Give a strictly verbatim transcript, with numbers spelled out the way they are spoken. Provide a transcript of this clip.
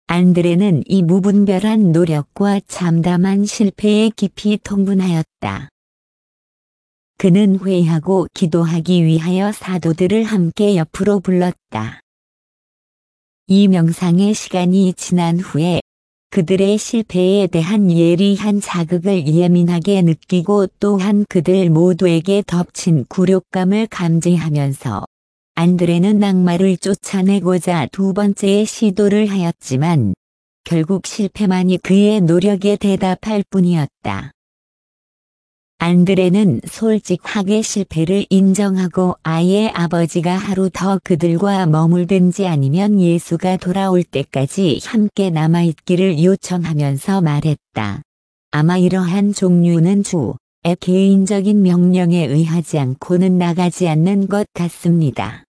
안드레는 이 무분별한 노력과 참담한 실패에 깊이 통분하였다. 그는 회개하고 기도하기 위하여 사도들을 함께 옆으로 불렀다. 이 명상의 시간이 지난 후에 그들의 실패에 대한 예리한 자극을 예민하게 느끼고 또한 그들 모두에게 덮친 굴욕감을 감지하면서 안드레는 악마를 쫓아내고자 두 번째의 시도를 하였지만 결국 실패만이 그의 노력에 대답할 뿐이었다. 안드레는 솔직하게 실패를 인정하고 아이의 아버지가 하루 더 그들과 머물든지 아니면 예수가 돌아올 때까지 함께 남아있기를 요청하면서 말했다. 아마 이러한 종류는 주의 개인적인 명령에 의하지 않고는 나가지 않는 것 같습니다.